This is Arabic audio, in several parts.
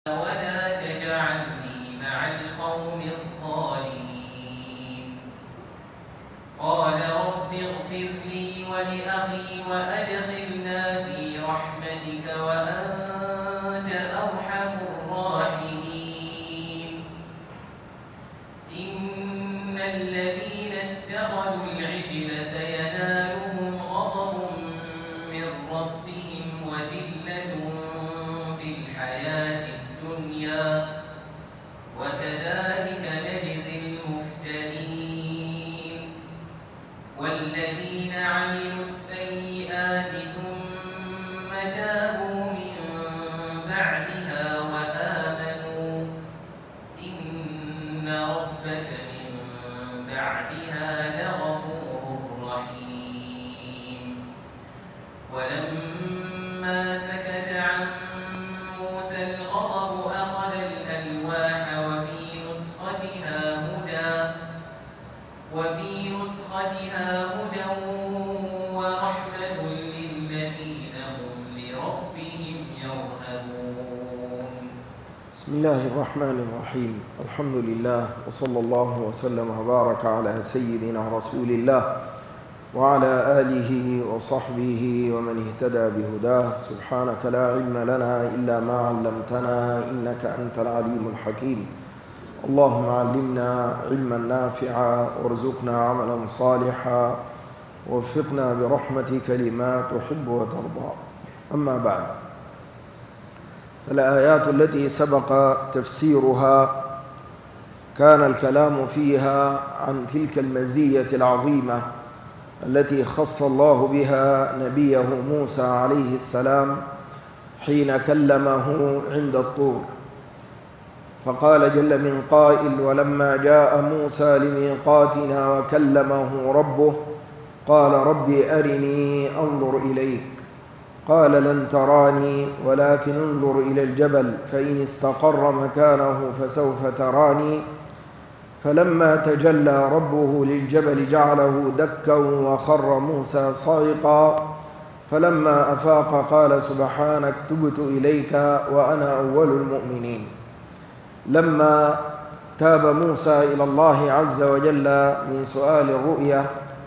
ولا تجعلني مع القوم الظالمين. قال رب اغفر لي ولأخي وأدخلنا في رحمتك وأنت أرحم الراحمين. إن الذين اتخذوا العجل سينالهم غضب من ربهم وذلة في الحياة الدنيا وكذلك نجزي المفترين. والذين عملوا السيئات ثم تابوا من بعدها وآمنوا إن ربك من بعدها لغفور رحيم. ولما سكت عن موسى الغضب أخذ الألواح وفي نسختها هدى ورحمة للذين هم لربهم يرهبون. بسم الله الرحمن الرحيم. الحمد لله وصلى الله وسلم وبارك على سيدنا رسول الله وعلى آله وصحبه ومن اهتدى بهداه. سبحانك لا علم لنا إلا ما علمتنا إنك أنت العليم الحكيم. اللهم علمنا علما نافعا وارزقنا عملا صالحا ووفقنا برحمتك لما تحب وترضى. أما بعد، فالآيات التي سبق تفسيرها كان الكلام فيها عن تلك المزية العظيمة التي خص الله بها نبيه موسى عليه السلام حين كلمه عند الطور. فقال جل من قائل: ولما جاء موسى لميقاتنا وكلمه ربه قال رب أرني أنظر إليك قال لن تراني ولكن انظر إلى الجبل فإن استقر مكانه فسوف تراني. فلما تجلى ربه للجبل جعله دكا وخر موسى صعقا. فلما أفاق قال سبحانك تبت إليك وأنا أول المؤمنين. لما تاب موسى إلى الله عز وجل من سؤال الرؤيا،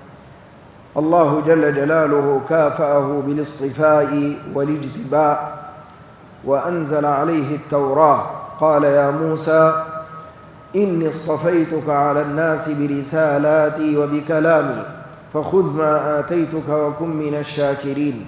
الله جل جلاله كافأه بالاصطفاء والاجتباء وأنزل عليه التوراة. قال يا موسى إني اصطفيتك على الناس برسالاتي وبكلامي فخذ ما آتيتك وكن من الشاكرين.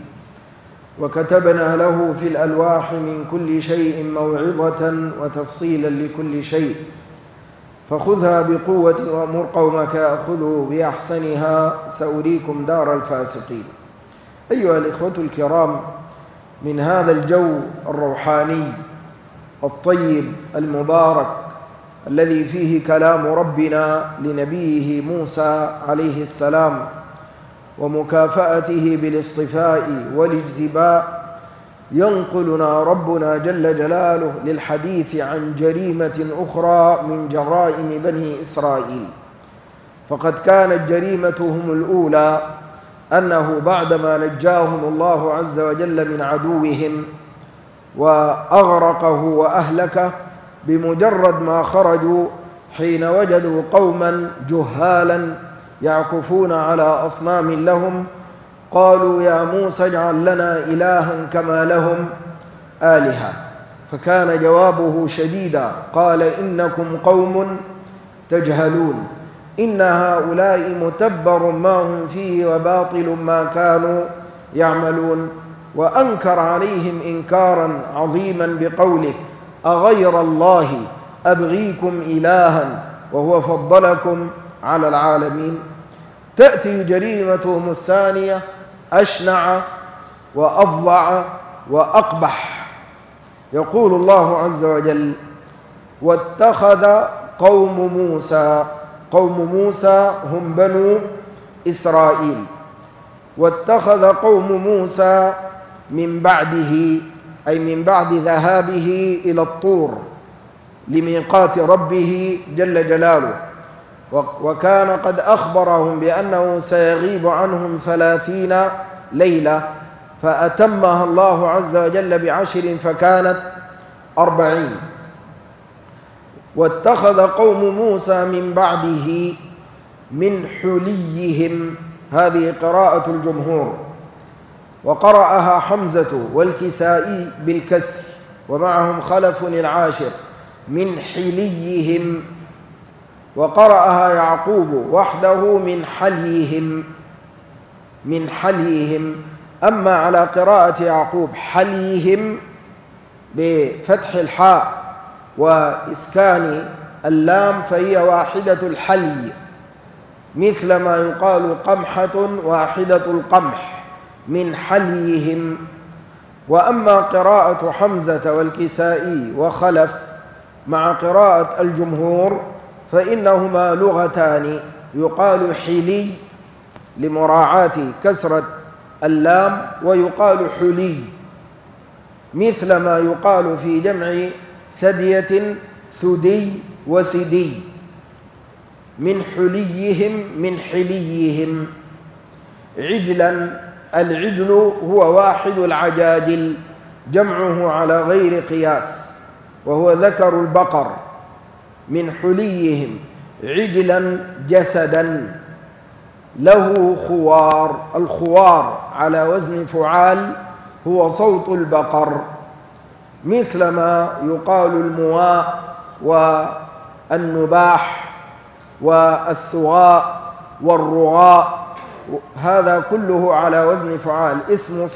وكتبنا له في الألواح من كل شيء موعظة وتفصيلا لكل شيء فخذها بقوة وأمر قومك يأخذوا بأحسنها سأريكم دار الفاسقين. أيها الإخوة الكرام، من هذا الجو الروحاني الطيب المبارك الذي فيه كلام ربنا لنبيه موسى عليه السلام ومكافأته بالاصطفاء والاجتباء، ينقلنا ربنا جل جلاله للحديث عن جريمة أخرى من جرائم بني إسرائيل. فقد كانت جريمتهم الأولى أنه بعدما نجاهم الله عز وجل من عدوهم وأغرقه وأهلكه، بمجرد ما خرجوا حين وجدوا قوما جهالا يعكفون على أصنام لهم قالوا يا موسى اجعل لنا إلها كما لهم آلهة. فكان جوابه شديدا، قال إنكم قوم تجهلون إن هؤلاء متبر ما هم فيه وباطل ما كانوا يعملون. وأنكر عليهم إنكارا عظيما بقوله أغير الله أبغيكم إلها وهو فضلكم على العالمين. تأتي جريمتهم الثانية أشنع وأفظع وأقبح. يقول الله عز وجل واتخذ قوم موسى هم بنو إسرائيل، واتخذ قوم موسى من بعده أي من بعد ذهابه إلى الطور لميقات ربه جل جلاله، وكان قد أخبرهم بأنه سيغيب عنهم 30 ليلة، فأتمها الله عز وجل ب10 فكانت 40. واتخذ قوم موسى من بعده من حليهم، هذه قراءة الجمهور، وقرأها حمزة والكسائي بالكسر، ومعهم خلف العاشر من حليهم، وقرأها يعقوب وحده من حليهم، من حليهم. أما على قراءة يعقوب حليهم بفتح الحاء وإسكان اللام فهي واحدة الحلي، مثل ما يقال قمحة واحدة القمح، من حليهم. وأما قراءة حمزة والكسائي وخلف مع قراءة الجمهور فإنهما لغتان، يقال حلي لمراعاة كسرة اللام، ويقال حلي، مثل ما يقال في جمع ثدية ثدي وثدي، من حليهم من حليهم. عجلا، العجل هو واحد العجاجل، جمعه على غير قياس، وهو ذكر البقر. من حليهم عجلا جسدا له خوار، الخوار على وزن فعال هو صوت البقر، مثل ما يقال المواء والنباح والثواء والرغاء، هذا كله على وزن فعال، اسم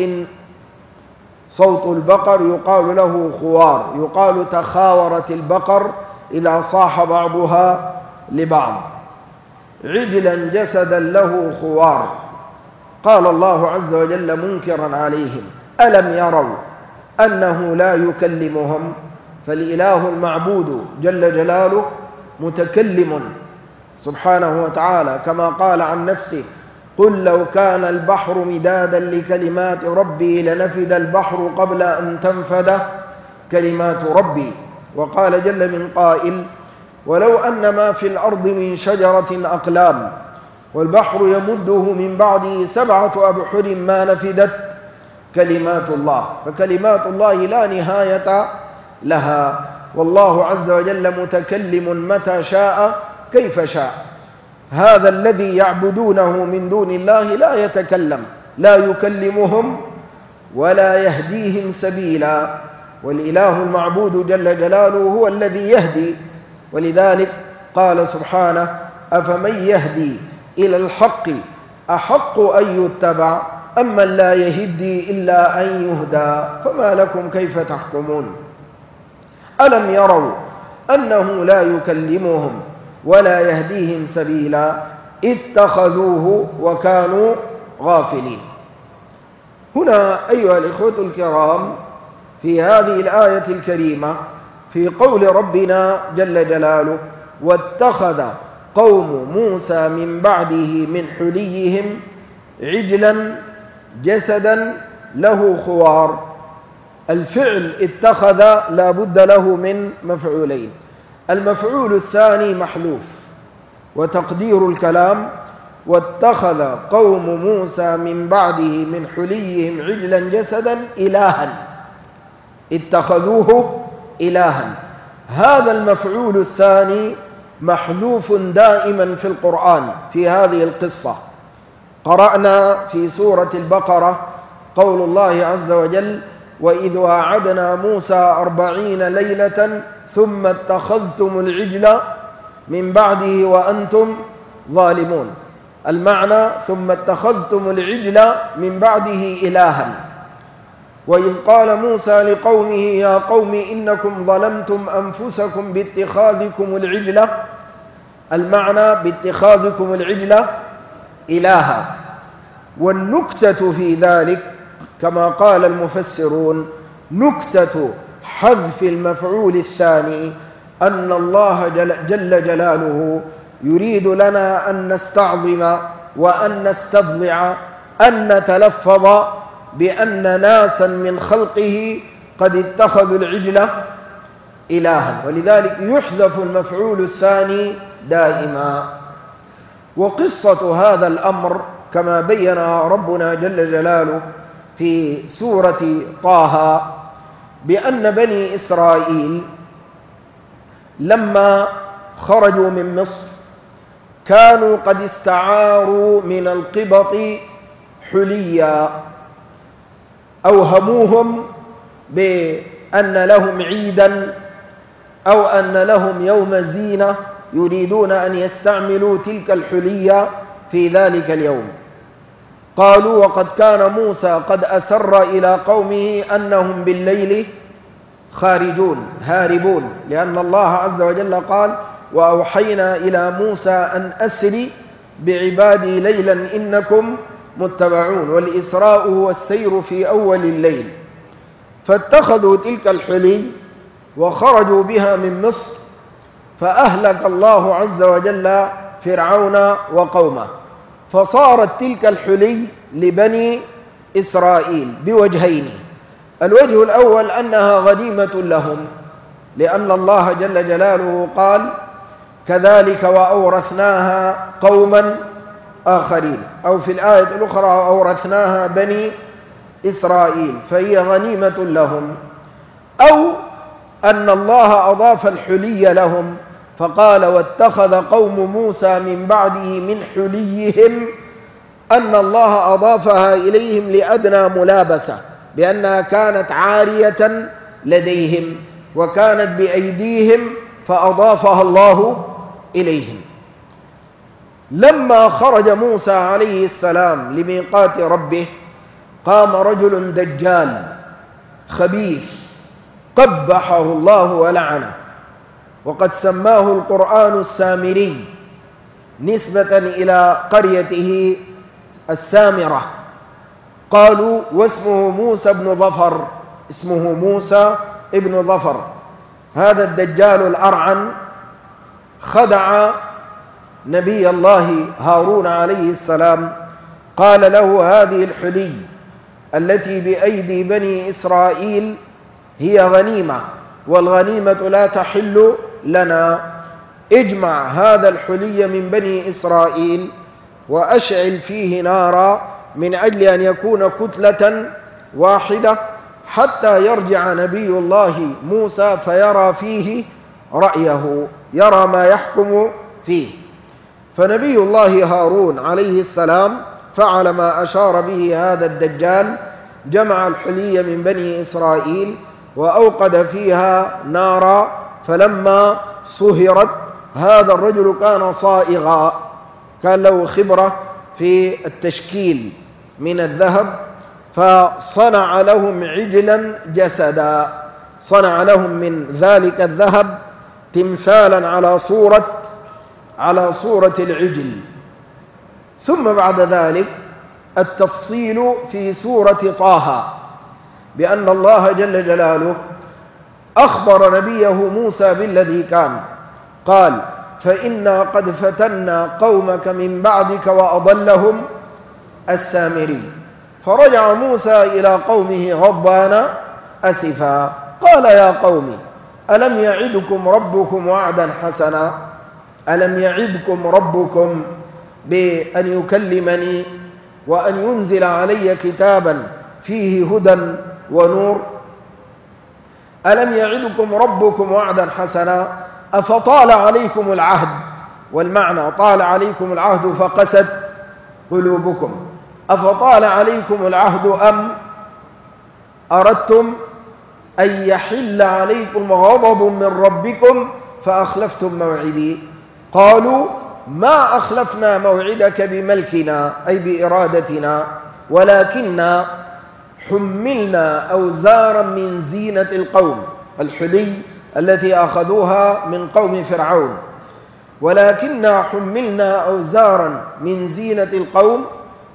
صوت البقر يقال له خوار. يقال تخاورت البقر إذا صاح بعضها لبعض. عجلا جسدا له خوار. قال الله عز وجل منكرا عليهم: ألم يروا أنه لا يكلمهم؟ فالإله المعبود جل جلاله متكلم سبحانه وتعالى، كما قال عن نفسه: قل لو كان البحر مدادا لكلمات ربي لنفد البحر قبل أن تنفد كلمات ربي. وقال جل من قائل: ولو أن ما في الأرض من شجرة أقلام والبحر يمده من بعده 7 أبحر ما نفدت كلمات الله. فكلمات الله لا نهاية لها، والله عز وجل متكلم متى شاء كيف شاء. هذا الذي يعبدونه من دون الله لا يتكلم، لا يكلمهم ولا يهديهم سبيلا، والإله المعبود جل جلاله هو الذي يهدي. ولذلك قال سبحانه: أفمن يهدي إلى الحق أحق أن يتبع أمن لا يهدي إلا أن يهدى فما لكم كيف تحكمون. ألم يروا أنه لا يكلمهم ولا يهديهم سبيلا اتخذوه وكانوا غافلين. هنا أيها الإخوة الكرام في هذه الآية الكريمة في قول ربنا جل جلاله: واتخذ قوم موسى من بعده من حليهم عجلا جسدا له خوار. الفعل اتخذ لا بد له من مفعولين، المفعول الثاني محذوف، وتقدير الكلام: واتخذ قوم موسى من بعده من حليهم عجلا جسدا إلها، اتخذوه إلها. هذا المفعول الثاني محذوف دائما في القرآن في هذه القصة. قرأنا في سورة البقرة قول الله عز وجل: وإذ واعدنا موسى 40 ليلة ثم اتخذتم العجل من بعده وأنتم ظالمون. المعنى: ثم اتخذتم العجل من بعده إلها. وإذ قال موسى لقومه: يا قوم إنكم ظلمتم أنفسكم باتخاذكم العجل. المعنى: باتخاذكم العجل إلها. والنكتة في ذلك كما قال المفسرون: نكتة حذف المفعول الثاني أن الله جل جلاله يريد لنا أن نستعظم وأن نستفضع أن نتلفظ بأن ناسا من خلقه قد اتخذوا العجل إلها، ولذلك يحذف المفعول الثاني دائما. وقصة هذا الأمر كما بين ربنا جل جلاله في سورة طه بأن بني إسرائيل لما خرجوا من مصر كانوا قد استعاروا من القبط حليا، أوهموهم بأن لهم عيدا أو أن لهم يوم زينة يريدون أن يستعملوا تلك الحلية في ذلك اليوم. قالوا وقد كان موسى قد أسر إلى قومه أنهم بالليل خارجون هاربون، لأن الله عز وجل قال وأوحينا إلى موسى أن أسر بعبادي ليلا إنكم متبعون، والإسراء هو السير في أول الليل. فاتخذوا تلك الحلي وخرجوا بها من مصر، فأهلك الله عز وجل فرعون وقومه. فصارت تلك الحلي لبني إسرائيل بوجهين: الوجه الأول أنها غنيمة لهم، لأن الله جل جلاله قال كذلك وأورثناها قوما آخرين، أو في الآية الأخرى أورثناها بني إسرائيل، فهي غنيمة لهم. أو أن الله أضاف الحلي لهم فقال واتخذ قوم موسى من بعده من حليهم، أن الله أضافها إليهم لأدنى ملابسة، بأنها كانت عارية لديهم وكانت بأيديهم فأضافها الله إليهم. لما خرج موسى عليه السلام لميقات ربه قام رجل دجال خبيث قبحه الله ولعنه، وقد سماه القرآن السامري نسبة إلى قريته السامرة. قالوا واسمه موسى بن ظفر، اسمه موسى ابن ظفر. هذا الدجال الأرعن خدع نبي الله هارون عليه السلام، قال له هذه الحلي التي بأيدي بني إسرائيل هي غنيمة، والغنيمة لا تحل لنا، اجمع هذا الحلي من بني إسرائيل وأشعل فيه نارا من أجل أن يكون كتلة واحدة حتى يرجع نبي الله موسى فيرى فيه رأيه، يرى ما يحكم فيه. فنبي الله هارون عليه السلام فعل ما أشار به هذا الدجال، جمع الحلي من بني إسرائيل وأوقد فيها نارا، فلما صهرت هذا الرجل كان صائغا، كان له خبرة في التشكيل من الذهب، فصنع لهم عجلا جسدا، صنع لهم من ذلك الذهب تمثالا على صورة العجل. ثم بعد ذلك التفصيل في سورة طه بأن الله جل جلاله أخبر نبيه موسى بالذي كان، قال فإنا قد فتنا قومك من بعدك وأضلهم السامري. فرجع موسى إلى قومه غضبان أسفا، قال يا قوم ألم يعدكم ربكم وعدا حسنا؟ ألم يعدكم ربكم بأن يكلمني وأن ينزل علي كتابا فيه هدى ونور؟ ألم يعدكم ربكم وعدا حسنا؟ أفطال عليكم العهد، والمعنى طال عليكم العهد فقست قلوبكم، أفطال عليكم العهد أم أردتم أن يحل عليكم غضب من ربكم فأخلفتم موعدي؟ قالوا ما أخلفنا موعدك بملكنا أي بإرادتنا، ولكننا حملنا أوزارا من زينة القوم، الحلي التي أخذوها من قوم فرعون، ولكننا حملنا أوزارا من زينة القوم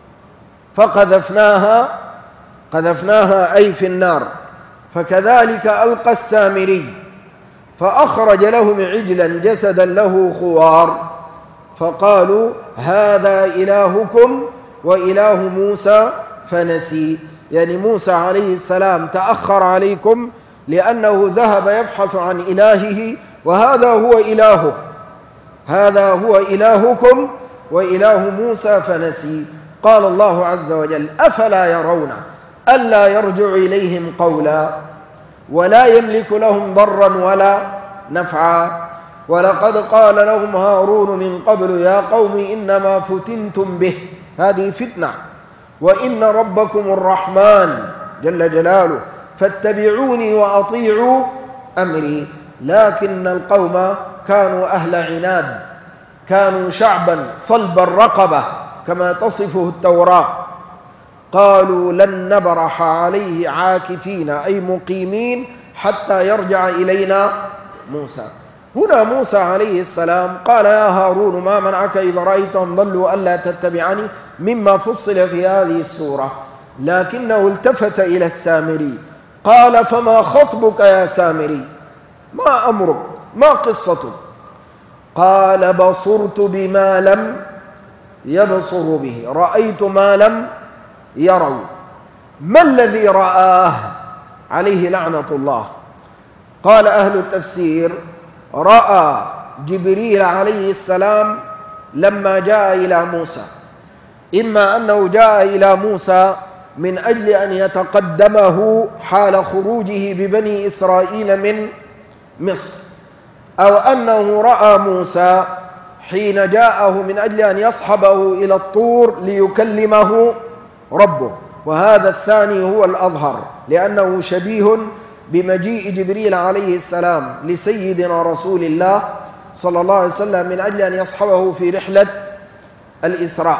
قذفناها أي في النار، فكذلك ألقى السامري فأخرج لهم عجلا جسدا له خوار، فقالوا هذا إلهكم وإله موسى فنسي، يعني موسى عليه السلام تأخر عليكم لأنه ذهب يبحث عن إلهه، وهذا هو إلهه، هذا هو إلهكم وإله موسى فنسي. قال الله عز وجل أفلا يرون ألا يرجع إليهم قولا ولا يملك لهم ضرا ولا نفعا. ولقد قال لهم هارون من قبل يا قوم إنما فتنتم به، هذه فتنة، وإن ربكم الرحمن جل جلاله فاتبعوني وأطيعوا أمري. لكن القوم كانوا أهل عناد، كانوا شعبا صلب الرقبة كما تصفه التوراة. قالوا لن نبرح عليه عاكفين أي مقيمين حتى يرجع إلينا موسى. هنا موسى عليه السلام قال يا هارون ما منعك إذا رأيتهم ضلوا ألا تتبعني، مما فصل في هذه السورة، لكنه التفت إلى السامري قال فما خطبك يا سامري، ما أمرك، ما قصتك؟ قال بصرت بما لم يبصروا به، رأيت ما لم يروا. ما الذي رآه؟ عليه لعنة الله. قال أهل التفسير رأى جبريل عليه السلام لما جاء إلى موسى، إما أنه جاء إلى موسى من أجل أن يتقدمه حال خروجه ببني إسرائيل من مصر، أو أنه رأى موسى حين جاءه من أجل أن يصحبه إلى الطور ليكلمه ربه، وهذا الثاني هو الأظهر، لأنه شبيه بمجيء جبريل عليه السلام لسيدنا رسول الله صلى الله عليه وسلم من أجل أن يصحبه في رحلة الإسراء.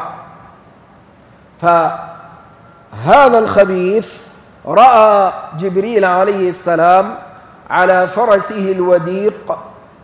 فهذا الخبيث رأى جبريل عليه السلام على فرسه الوديق،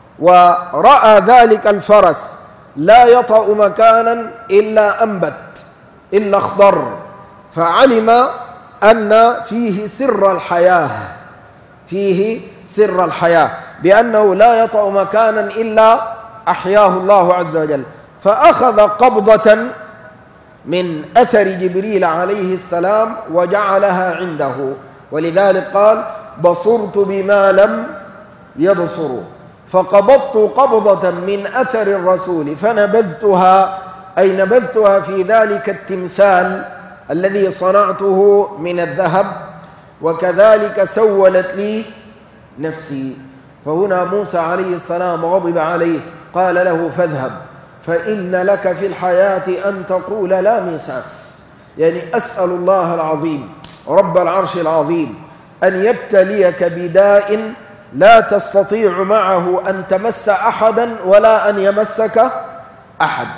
ورأى ذلك الفرس لا يطأ مكانا إلا أنبت إلا اخضر، فعلم أن فيه سر الحياة، فيه سر الحياة، بأنه لا يطأ مكانا إلا أحياه الله عز وجل. فأخذ قبضة من أثر جبريل عليه السلام وجعلها عنده، ولذلك قال بصرت بما لم يبصروا، فقبضت قبضة من أثر الرسول فنبذتها، أي نبذتها في ذلك التمثال الذي صنعته من الذهب، وكذلك سولت لي نفسي. فهنا موسى عليه السلام غضب عليه، قال له فاذهب فإن لك في الحياة أن تقول لا مساس، يعني أسأل الله العظيم رب العرش العظيم أن يبتليك بداء لا تستطيع معه أن تمس أحدا ولا أن يمسك أحد،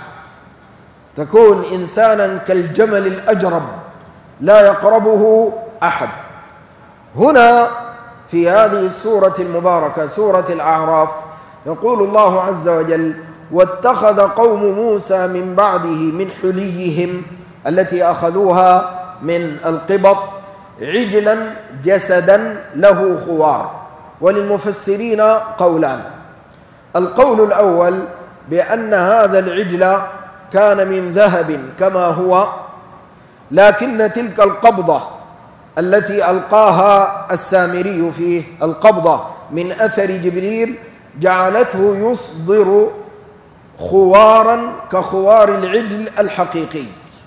تكون إنسانا كالجمل الأجرب لا يقربه أحد. هنا في هذه السورة المباركة سورة الأعراف يقول الله عز وجل واتخذ قوم موسى من بعده من حليهم التي أخذوها من القبط عجلا جسدا له خوار. وللمفسرين قولان: القول الأول بأن هذا العجل كان من ذهب كما هو، لكن تلك القبضة التي ألقاها السامري فيه القبضة من أثر جبريل جعلته يصدر خوارا كخوار العجل الحقيقي،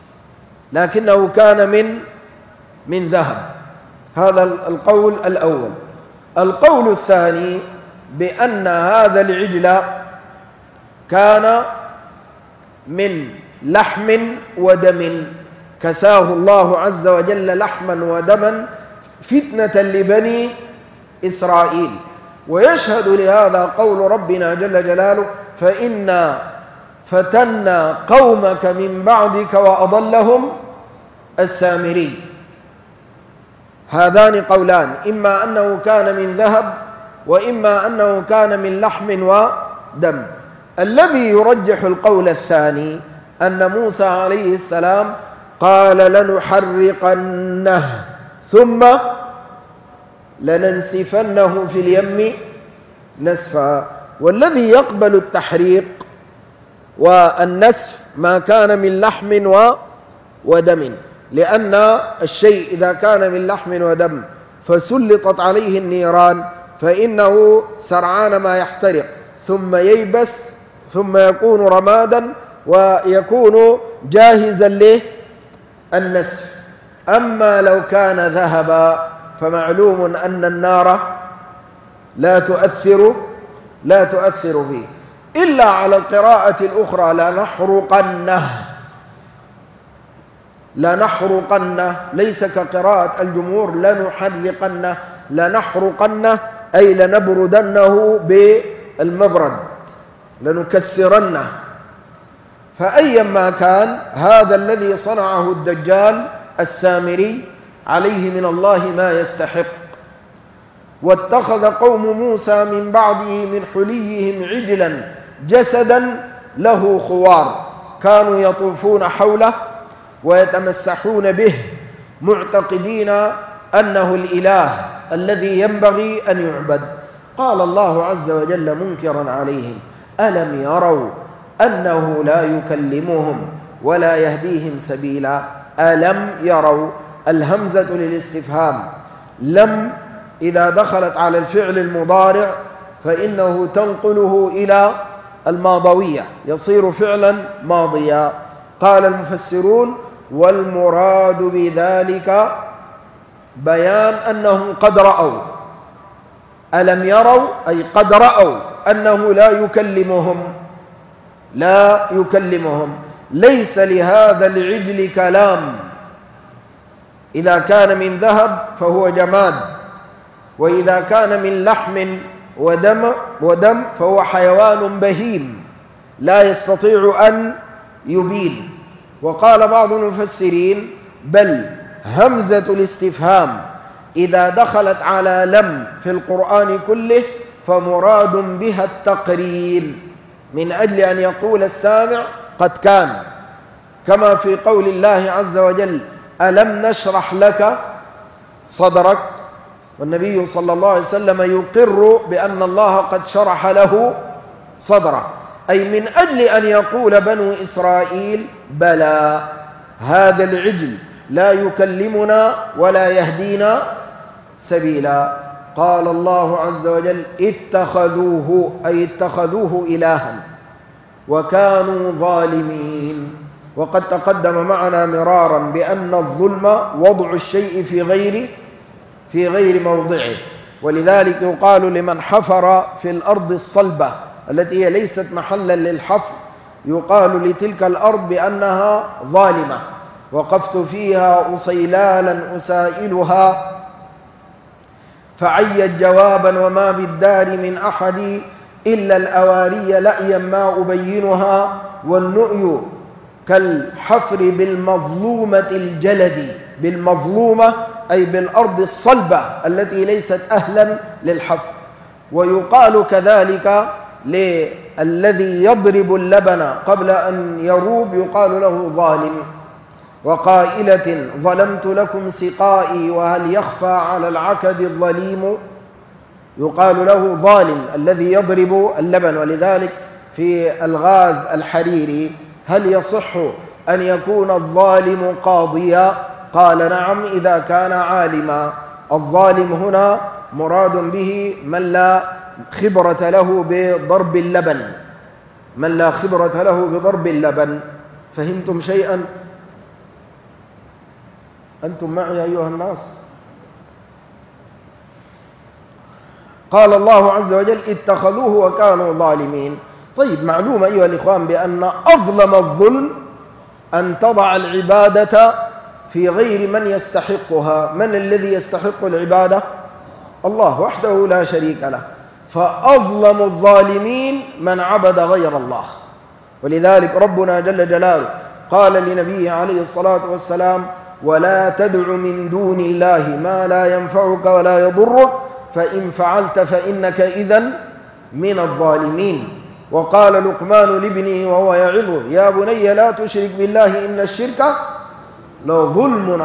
لكنه كان من ذهب. هذا القول الأول. القول الثاني بأن هذا العجل كان من لحم ودم، كساه الله عز وجل لحما ودما فتنة لبني إسرائيل. ويشهد لهذا قول ربنا جل جلاله فإنا فتنا قومك من بعدك وأضلهم السامري. هذان قولان، إما أنه كان من ذهب وإما أنه كان من لحم ودم. الذي يرجح القول الثاني أن موسى عليه السلام قال لنحرقنه ثم لننسفنه في اليم نسفا. والذي يقبل التحريق والنسف ما كان من لحم ودم، لأن الشيء إذا كان من لحم ودم فسلطت عليه النيران فإنه سرعان ما يحترق ثم ييبس ثم يكون رمادا ويكون جاهزا للنسف. أما لو كان ذهبا فمعلوم أن النار لا تؤثر فيه، إلا على القراءة الأخرى لنحرقنه، ليس كقراءة الجمهور لنحرقنه. لنحرقنه أي لنبردنه بالمبرد، لنكسرنه. فأيما كان، هذا الذي صنعه الدجال السامري عليه من الله ما يستحق. واتخذ قوم موسى من بعده من حليهم عجلا جسدا له خوار، كانوا يطوفون حوله ويتمسحون به معتقدين أنه الإله الذي ينبغي أن يعبد. قال الله عز وجل منكرا عليهم: ألم يروا أنه لا يكلمهم ولا يهديهم سبيلا؟ ألم يروا، الهمزة للاستفهام. لم إذا دخلت على الفعل المضارع فإنه تنقله إلى الماضوية، يصير فعلا ماضيا. قال المفسرون: والمراد بذلك بيان أنهم قد رأوا. ألم يروا أي قد رأوا أنه لا يكلمهم. ليس لهذا العجل كلام، إذا كان من ذهب فهو جماد، وإذا كان من لحم ودم فهو حيوان بهيم لا يستطيع أن يبين. وقال بعض المفسرين: بل همزة الاستفهام إذا دخلت على لم في القرآن كله فمراد بها التقرير، من أجل أن يقول السامع قد كان، كما في قول الله عز وجل: ألم نشرح لك صدرك. والنبي صلى الله عليه وسلم يقر بأن الله قد شرح له صدره، أي من أجل أن يقول بنو إسرائيل: بلى، هذا العجل لا يكلمنا ولا يهدينا سبيلا. قال الله عز وجل: اتخذوه، أي اتخذوه إلها وكانوا ظالمين. وقد تقدم معنا مرارا بأن الظلم وضع الشيء في غير موضعه، ولذلك يقال لمن حفر في الأرض الصلبة التي هي ليست محلا للحفر، يقال لتلك الأرض بأنها ظالمة. وقفت فيها أصيلالا أسائلها فعيت جوابا وما بالدار من أحد إلا الأواري لأيا ما أبينها، والنؤي كالحفر بالمظلومة الجلد. بالمظلومة أي بالأرض الصلبة التي ليست أهلا للحفر. ويقال كذلك للذي يضرب اللبن قبل أن يروب يقال له ظالم. وقائلة: ظلمت لكم سقائي وهل يخفى على العكد الظليم، يقال له ظالم الذي يضرب اللبن. ولذلك في الغاز الحريري: هل يصح أن يكون الظالم قاضيا؟ قال: نعم، إذا كان عالما. الظالم هنا مراد به من لا خبرة له بضرب اللبن، فهمتم شيئا؟ أنتم معي أيها الناس؟ قال الله عز وجل: اتخذوه وكانوا ظالمين. طيب، معلوم أيها الإخوان بأن أظلم الظلم أن تضع العبادة في غير من يستحقها. من الذي يستحق العبادة؟ الله وحده لا شريك له. فأظلم الظالمين من عبد غير الله. ولذلك ربنا جل جلاله قال لنبيه عليه الصلاة والسلام: ولا تدع من دون الله ما لا ينفعك ولا يضرك فإن فعلت فإنك إذن من الظالمين. وقال لقمان لابنه وهو يعظه: يا بني لا تشرك بالله إن الشرك لظلم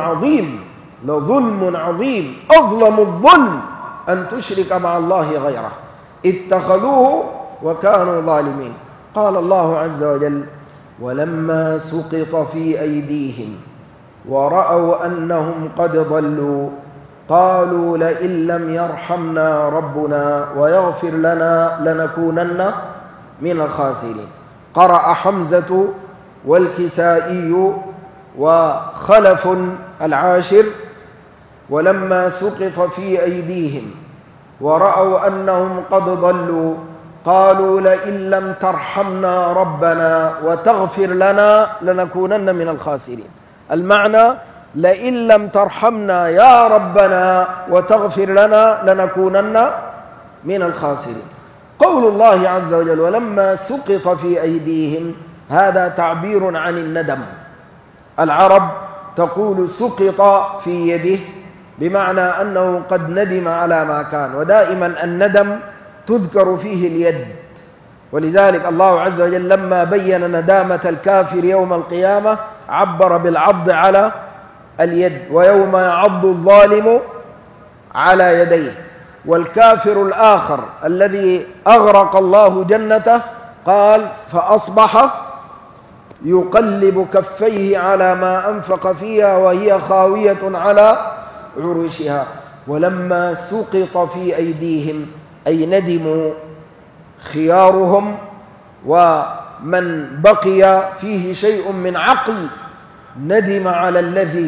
عظيم. أظلم الظلم أن تشرك مع الله غيره. اتخذوه وكانوا ظالمين. قال الله عز وجل: ولما سقط في أيديهم ورأوا أنهم قد ضلوا قالوا لئن لم يرحمنا ربنا ويغفر لنا لنكونن من الخاسرين. قرأ حمزة والكسائي وخلف العاشر ولما سقط في أيديهم ورأوا أنهم قد ضلوا قالوا لئن لم ترحمنا ربنا وتغفر لنا لنكونن من الخاسرين. المعنى لئن لم ترحمنا يا ربنا وتغفر لنا لنكونن من الخاسرين. قول الله عز وجل ولما سقط في أيديهم هذا تعبير عن الندم. العرب تقول سقط في يده بمعنى أنه قد ندم على ما كان، ودائما الندم تذكر فيه اليد، ولذلك الله عز وجل لما بين ندامة الكافر يوم القيامة عبر بالعض على اليد، ويوم يعض الظالم على يديه. والكافر الآخر الذي أغرق الله جنته قال فأصبح يقلب كفيه على ما أنفق فيها وهي خاوية على عروشها. ولما سقط في أيديهم أي ندموا خيارهم ومن بقي فيه شيء من عقل ندم على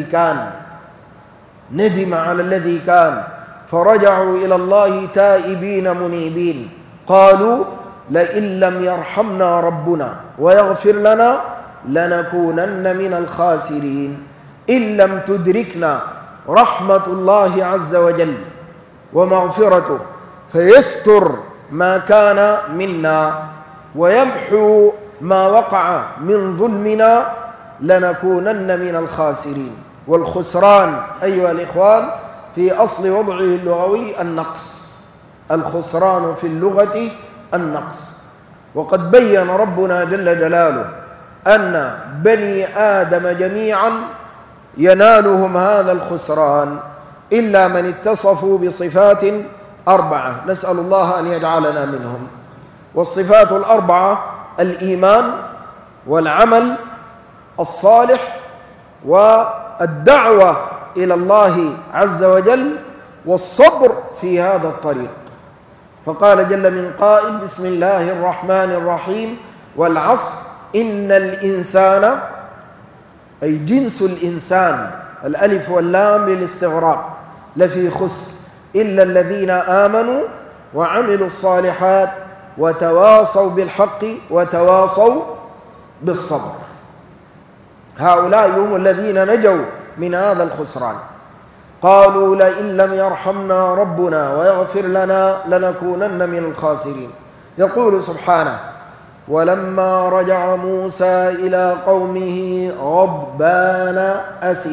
الذي كان فرجعوا إلى الله تائبين منيبين. قالوا لئن لم يرحمنا ربنا ويغفر لنا لنكونن من الخاسرين. إن لم تدركنا رحمة الله عز وجل ومغفرته فيستر ما كان منا ويمحو ما وقع من ظلمنا لنكونن من الخاسرين. والخسران أيها الإخوان في أصل وضعه اللغوي النقص. الخسران في اللغة النقص. وقد بين ربنا جل جلاله أن بني آدم جميعا ينالهم هذا الخسران إلا من اتصفوا بصفات 4، نسأل الله أن يجعلنا منهم. والصفات 4 الإيمان والعمل الصالح والدعوة إلى الله عز وجل والصبر في هذا الطريق. فقال جل من قائل بسم الله الرحمن الرحيم والعصر إن الإنسان أي جنس الإنسان الألف واللام للاستغراق لفي خسر إلا الذين آمنوا وعملوا الصالحات وتواصوا بالحق وتواصوا بالصبر. هؤلاء هم الذين نجوا من هذا الخسران. قالوا لئن لم يرحمنا ربنا ويغفر لنا لنكونن من الخاسرين. يقول سبحانه ولما رجع موسى إلى قومه غضبان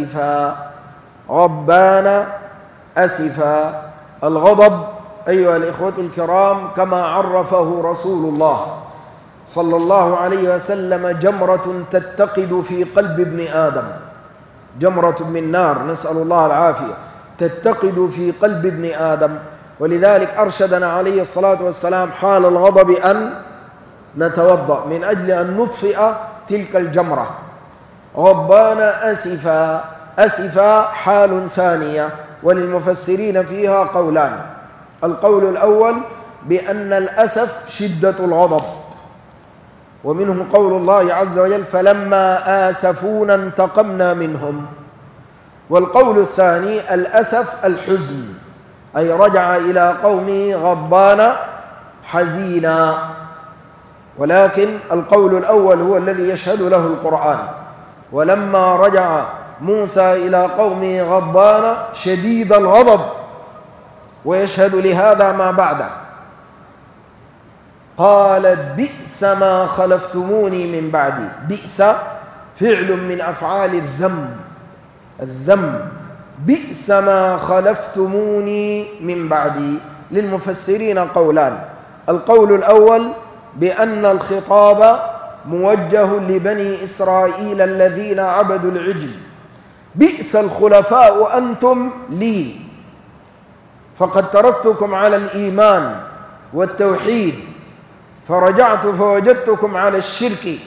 أسفا. الغضب أيها الإخوة الكرام كما عرفه رسول الله صلى الله عليه وسلم جمرة تتقد في قلب ابن آدم، جمرة من نار نسأل الله العافية تتقد في قلب ابن آدم. ولذلك أرشدنا عليه الصلاة والسلام حال الغضب أن نتوضأ من أجل أن نطفئ تلك الجمرة. غضبان أسفا حال ثانية، وللمفسرين فيها قولان. القول الأول بأن الأسف شدة الغضب، ومنه قول الله عز وجل فلما آسفونا انتقمنا منهم. والقول الثاني الأسف الحزن، أي رجع إلى قومه غضبان حزينا. ولكن القول الأول هو الذي يشهد له القرآن، ولما رجع موسى إلى قومه غضبان شديد الغضب، ويشهد لهذا ما بعده قال بئس ما خلفتموني من بعدي. بئس فعل من أفعال الذم. بئس ما خلفتموني من بعدي. للمفسرين قولان. القول الأول بأن الخطاب موجه لبني إسرائيل الذين عبدوا العجل. بئس الخلفاء أنتم لي، فقد تركتكم على الإيمان والتوحيد فرجعت فوجدتكم على الشرك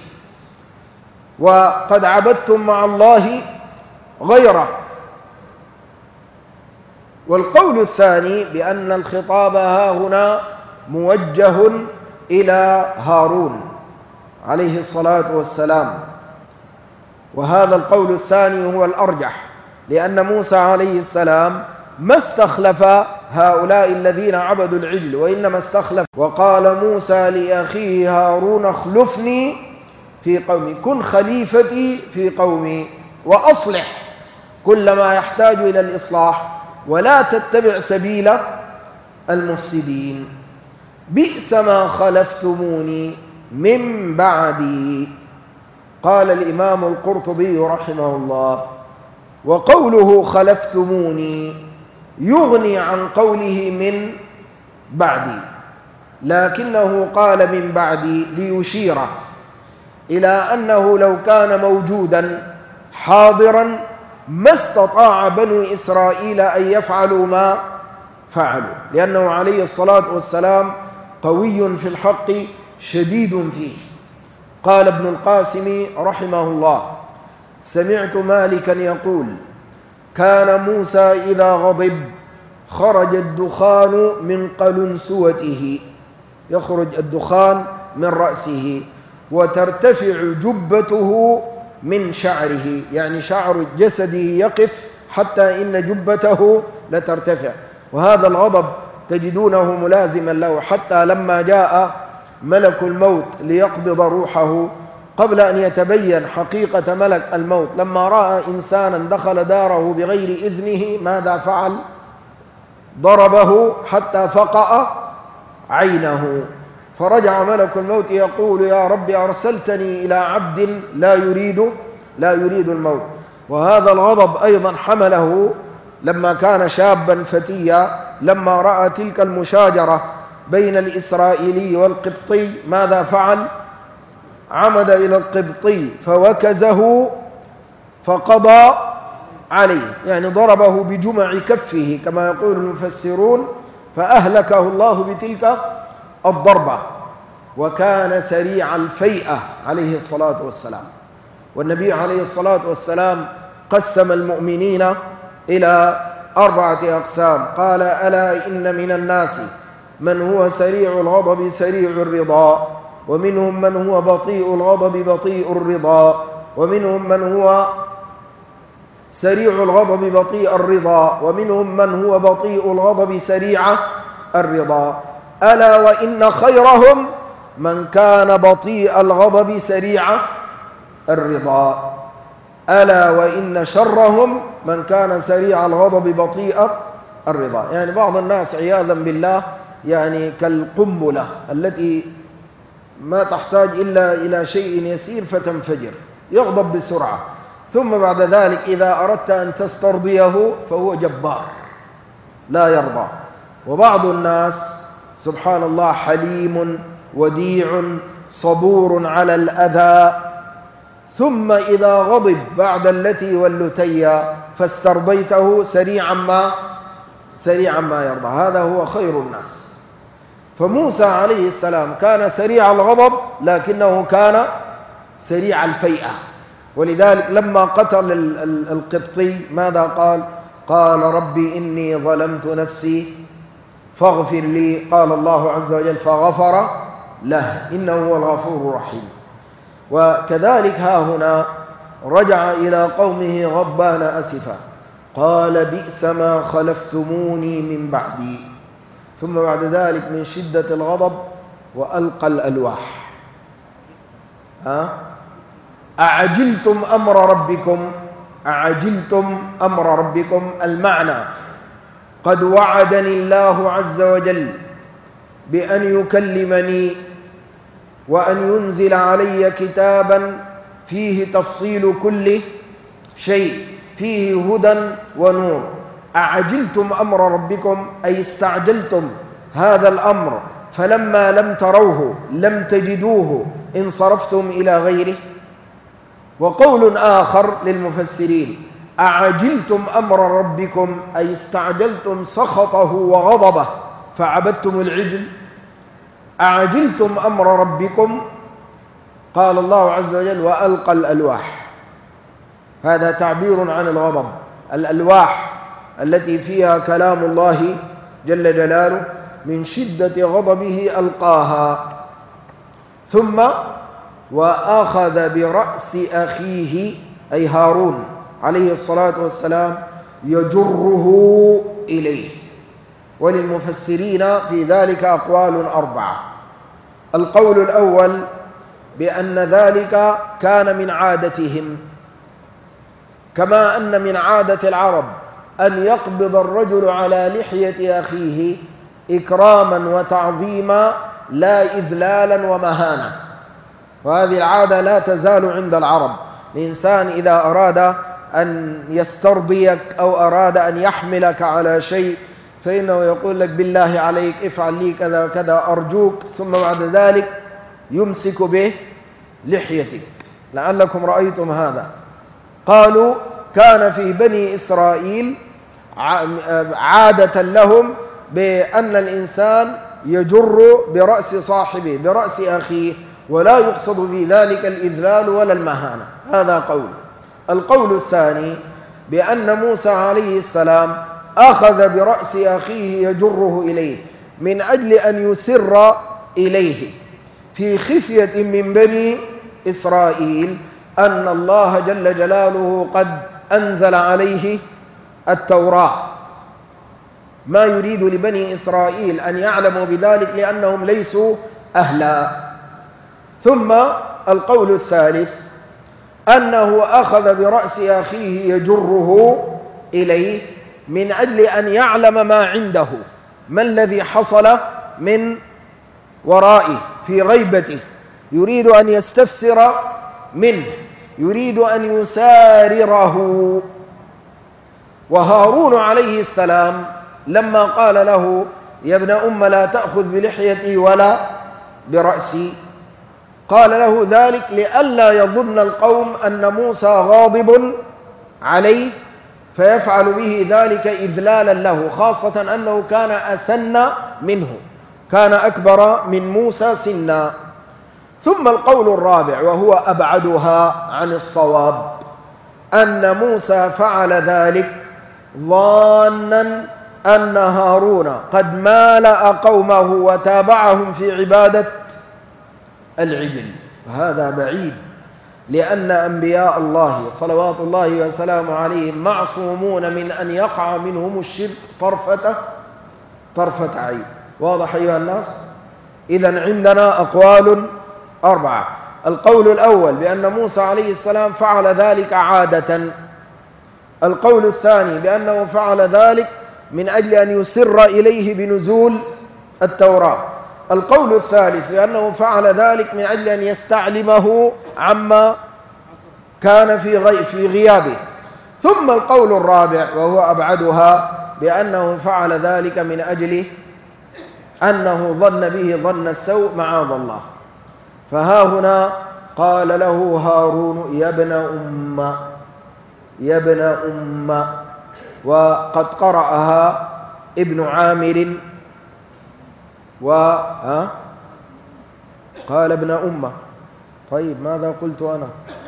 وقد عبدتم مع الله غيره. والقول الثاني بأن الخطاب ها هنا موجه إلى هارون عليه الصلاة والسلام، وهذا القول الثاني هو الأرجح، لأن موسى عليه السلام ما استخلف هؤلاء الذين عبدوا العجل، وإنما استخلف. وقال موسى لأخيه هارون اخلفني في قومي، كن خليفتي في قومي وأصلح كل ما يحتاج إلى الإصلاح ولا تتبع سبيل المفسدين. بئس ما خلفتموني من بعدي. قال الإمام القرطبي رحمه الله: وقوله خلفتموني يغني عن قوله من بعدي، لكنه قال من بعدي ليشير إلى أنه لو كان موجودا حاضرا ما استطاع بنو إسرائيل أن يفعلوا ما فعلوا، لأنه عليه الصلاة والسلام قوي في الحق شديد فيه. قال ابن القاسم رحمه الله: سمعت مالكا يقول: كان موسى إذا غضب خرج الدخان من قلنسوته، يخرج الدخان من رأسه، وترتفع جبته من شعره، يعني شعر جسده يقف حتى إن جبته لترتفع. وهذا الغضب تجدونه ملازما له، حتى لما جاء ملك الموت ليقبض روحه قبل أن يتبين حقيقة ملك الموت، لما رأى إنسانا دخل داره بغير إذنه ماذا فعل؟ ضربه حتى فقأ عينه، فرجع ملك الموت يقول: يا رب أرسلتني إلى عبد لا يريد الموت. وهذا الغضب أيضا حمله لما كان شابا فتيا، لما رأى تلك المشاجرة بين الإسرائيلي والقبطي ماذا فعل؟ عمد إلى القبطي فوكزه فقضى عليه، يعني ضربه بجمع كفه كما يقول المفسرون، فأهلكه الله بتلك الضربة. وكان سريع الفيئة عليه الصلاة والسلام. والنبي عليه الصلاة والسلام قسم المؤمنين إلى 4 أقسام، قال: ألا إن من الناس من هو سريع الغضب سريع الرضا، ومنهم من هو بطيء الغضب بطيء الرضا، ومنهم من هو سريع الغضب بطيء الرضا، ومنهم من هو بطيء الغضب سريع الرضا. ألا وإن خيرهم من كان بطيء الغضب سريع الرضا، ألا وإن شرهم من كان سريع الغضب بطيء الرضا. يعني بعض الناس عياذا بالله يعني كالقنبلة التي ما تحتاج إلا إلى شيء يسير فتنفجر، يغضب بسرعة، ثم بعد ذلك إذا أردت أن تسترضيه فهو جبار لا يرضى. وبعض الناس سبحان الله حليم وديع صبور على الأذى، ثم إذا غضب بعد التي واللتي فاسترضيته سريعا ما يرضى، هذا هو خير الناس. فموسى عليه السلام كان سريع الغضب لكنه كان سريع الفيئة، ولذلك لما قتل القبطي ماذا قال؟ قال: ربي إني ظلمت نفسي فاغفر لي. قال الله عز وجل: فغفر له إنه هو الغفور الرحيم. وكذلك ها هنا رجع إلى قومه غضبان أسفا، قال: بئس ما خلفتموني من بعدي. ثم بعد ذلك من شدة الغضب وألقى الألواح. أعجلتم أمر ربكم، المعنى قد وعدني الله عز وجل بأن يكلمني وأن ينزل علي كتابا فيه تفصيل كل شيء، فيه هدى ونور. أعجلتم أمر ربكم أي استعجلتم هذا الأمر، فلما لم تروه لم تجدوه انصرفتم إلى غيره. وقول آخر للمفسرين: أعجلتم أمر ربكم أي استعجلتم سخطه وغضبه فعبدتم العجل. أعجلتم أمر ربكم، قال الله عز وجل: وألقى الألواح. هذا تعبير عن الغضب، الألواح التي فيها كلام الله جل جلاله من شدة غضبه ألقاها. ثم وأخذ برأس أخيه أي هارون عليه الصلاة والسلام يجره إليه. وللمفسرين في ذلك أقوال 4. القول الأول بأن ذلك كان من عادتهم، كما أن من عادة العرب أن يقبض الرجل على لحية أخيه إكراما وتعظيما لا إذلالا ومهانة. وهذه العادة لا تزال عند العرب. الإنسان إذا أراد أن يسترضيك أو أراد أن يحملك على شيء فإنه يقول لك بالله عليك افعل لي كذا كذا أرجوك، ثم بعد ذلك يمسك به لحيتك. لعلكم رأيتم هذا. قالوا كان في بني إسرائيل عادة لهم بأن الإنسان يجر برأس صاحبه برأس أخيه، ولا يقصد في ذلك الإذلال ولا المهانة. هذا قول. القول الثاني بأن موسى عليه السلام أخذ برأس أخيه يجره إليه من أجل أن يسر إليه في خفية من بني إسرائيل أن الله جل جلاله قد أنزل عليه التوراة، ما يريد لبني إسرائيل أن يعلموا بذلك لأنهم ليسوا أهلا. ثم القول الثالث أنه أخذ برأس أخيه يجره إليه من أجل أن يعلم ما عنده، ما الذي حصل من ورائه في غيبته، يريد أن يستفسر منه، يريد أن يسارره. وهارون عليه السلام لما قال له يا ابن أم لا تأخذ بلحيتي ولا برأسي، قال له ذلك لئلا يظن القوم أن موسى غاضب عليه فيفعل به ذلك إذلالا له، خاصة أنه كان أسن منه، كان أكبر من موسى سنا. ثم القول الرابع وهو أبعدها عن الصواب أن موسى فعل ذلك ظانا أن هارون قد مالأ قومه وتابعهم في عبادة العجل. وهذا بعيد، لأن أنبياء الله صلوات الله وسلامه عليهم معصومون من أن يقع منهم الشرك طرفة عين. واضح أيها الناس؟ إذن عندنا أقوال 4. القول الأول بأن موسى عليه السلام فعل ذلك عادة. القول الثاني بأنه فعل ذلك من أجل أن يسر إليه بنزول التوراة. القول الثالث بأنه فعل ذلك من أجل أن يستعلمه عما كان في غيابه. ثم القول الرابع وهو أبعدها بأنه فعل ذلك من أجل أنه ظن به ظن السوء معاذ الله. فها هنا قال له هارون يا ابن أم، يا ابن أم، وقد قرأها ابن عامر قال ابن أم. طيب ماذا قلت أنا؟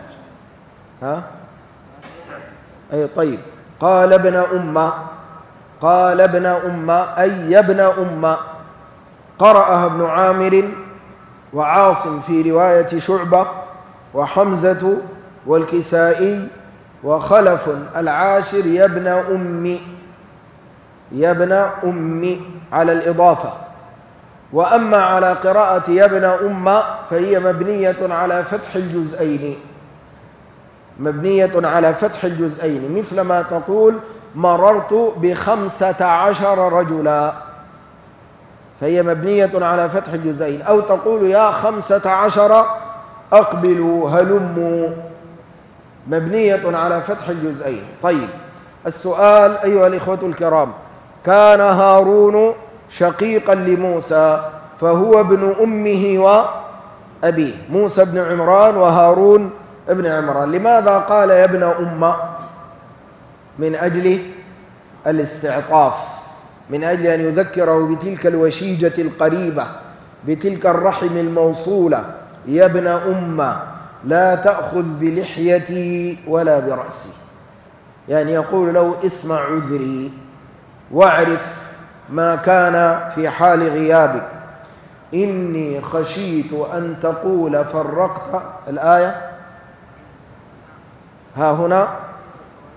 أي طيب، قال ابن أم، قال ابن أم أي يا ابن أم. قرأها ابن عامر وعاصم في رواية شعبة وحمزة والكسائي وخلف العاشر يا ابن أم، يا ابن أم على الإضافة. وأما على قراءة يا ابن أم فهي مبنية على فتح الجزئين، مبنية على فتح الجزئين، مثل ما تقول مررت ب15 رجلا، فهي مبنية على فتح الجزئين. أو تقول يا 15 أقبلوا هلموا، مبنية على فتح الجزئين. طيب السؤال أيها الإخوة الكرام، كان هارون شقيقا لموسى فهو ابن أمه وأبيه، موسى بن عمران وهارون ابن عمران. لماذا قال يا ابن أم؟ من أجل الاستعطاف، من أجل أن يذكره بتلك الوشيجة القريبة، بتلك الرحم الموصولة. يا ابن أم لا تأخذ بلحيتي ولا برأسي، يعني يقول له اسمع عذري واعرف ما كان في حال غيابك، إني خشيت أن تقول فرقت الآية. ها هنا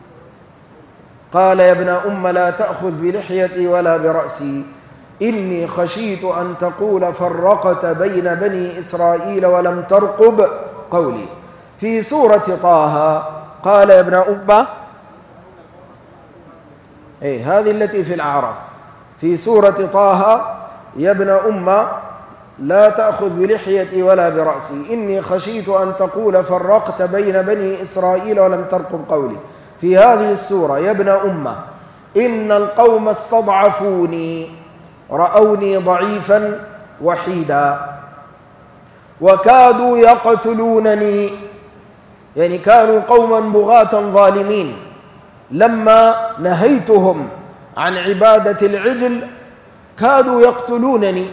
قال يا ابن أم لا تأخذ بلحيتي ولا برأسي إني خشيت أن تقول فرقت بين بني إسرائيل ولم ترقب قولي. في سورة طه قال يا ابن أم، هذه التي في الأعراف. في سورة طه يا ابن أم لا تأخذ بلحيتي ولا برأسي إني خشيت أن تقول فرقت بين بني إسرائيل ولم ترقب قولي. في هذه السورة يا ابن أم إن القوم استضعفوني رأوني ضعيفا وحيدا وكادوا يقتلونني، يعني كانوا قوما بغاة ظالمين. لما نهيتهم عن عبادة العجل كادوا يقتلونني.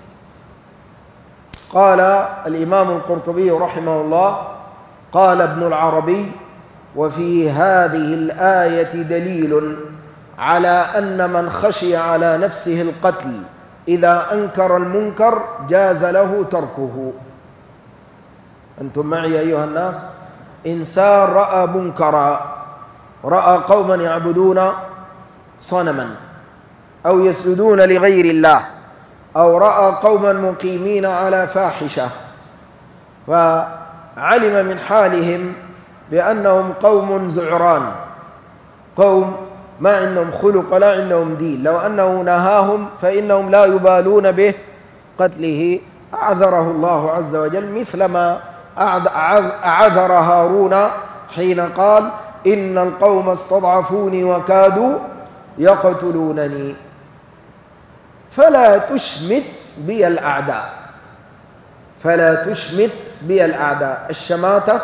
قال الإمام القرطبي رحمه الله قال ابن العربي وفي هذه الآية دليل على أن من خشي على نفسه القتل إذا أنكر المنكر جاز له تركه. أنتم معي أيها الناس؟ إنسان رأى منكرا، رأى قوما يعبدون صنما أو يسجدون لغير الله، أو رأى قوما مقيمين على فاحشة، فعلم من حالهم بأنهم قوم زعران، قوم ما عندهم خلق ولا عندهم دين، لو أنه نهاهم فإنهم لا يبالون به قتله، أعذره الله عز وجل مثل ما أعذر هارون حين قال إن القوم استضعفوني وكادوا يقتلونني. فلا تشمت بي الأعداء، فلا تشمت بي الأعداء. الشماتة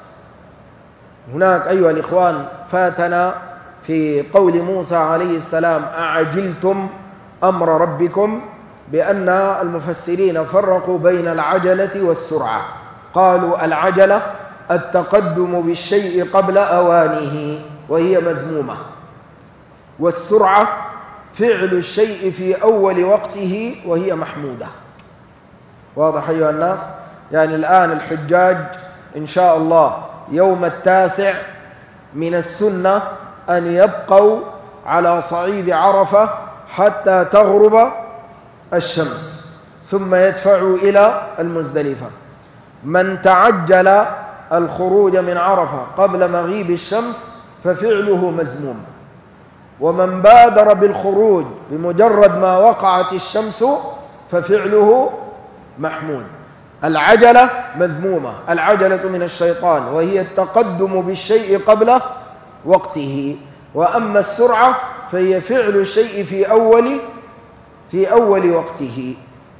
هناك أيها الإخوان فاتنا في قول موسى عليه السلام أعجلتم أمر ربكم، بأن المفسرين فرقوا بين العجلة والسرعة. قالوا العجلة التقدم بالشيء قبل أوانه وهي مذمومة، والسرعة فعل الشيء في أول وقته وهي محمودة. واضح أيها الناس؟ يعني الآن الحجاج إن شاء الله يوم 9 من السنة أن يبقوا على صعيد عرفة حتى تغرب الشمس ثم يدفعوا إلى المزدلفة. من تعجل الخروج من عرفة قبل مغيب الشمس ففعله مذموم، ومن بادر بالخروج بمجرد ما وقعت الشمس ففعله محمود. العجلة مذمومة، العجلة من الشيطان وهي التقدم بالشيء قبل وقته، وأما السرعة فهي فعل الشيء في أول وقته.